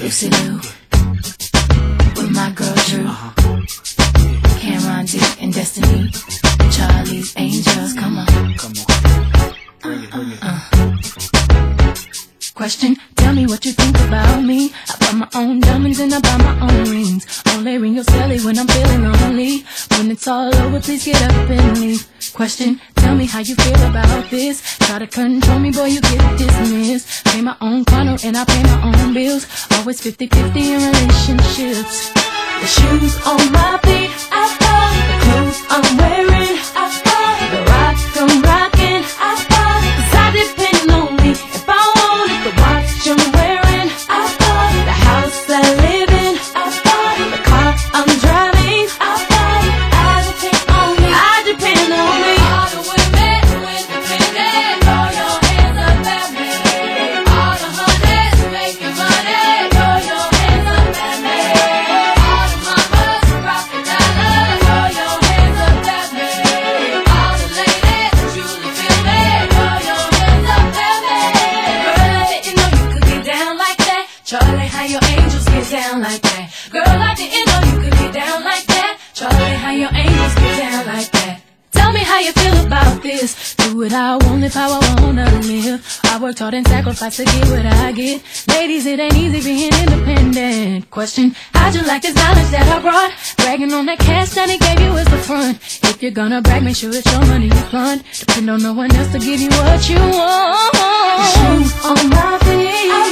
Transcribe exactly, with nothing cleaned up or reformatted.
Lucy Liu, with my girl Drew, Cameron D and Destiny, Charlie's Angels. Come on, come on, bring it, bring it. Uh, uh. Question, tell me what you think about me. I buy my own diamonds and I buy my own rings. Only ring your celly when I'm feeling lonely. When it's all over, please get up and leave. Question, tell me how you feel about this. Try to control me, boy, you get dismissed. Pay my own condo and I pay my own bills. Always fifty fifty in relationships. The shoes on my feet, I bought. The clothes I'm wearing, I bought. The rock I'm rocking, I bought. Cause I depend on me. If I want it, the watch I'm wearing, I bought. The house I live in, I bought. The car I'm driving, I bought. I depend on me, I depend on me. All the women who independent, throw your hands up at me. All the hunters making money, throw your hands up at me. All the mamas who rockin' dollars, throw your hands up at me. All the ladies who truly feel me, throw your hands up at me. Girl, I didn't know you could get down like that. Charlie, how your angels get down like that. Girl, I didn't know you could get down like that. Charlie, how your angels get down like that. Tell me how you feel about this. Do what I want, live how I wanna live. I worked hard and sacrificed to get what I get. Ladies, it ain't easy being independent. Question, how'd you like this knowledge that I brought? Bragging on that cash that he gave you is the front. If you're gonna brag, make sure it's your money you fund. Depend on no one else to give you what you want. Shoes on my feet.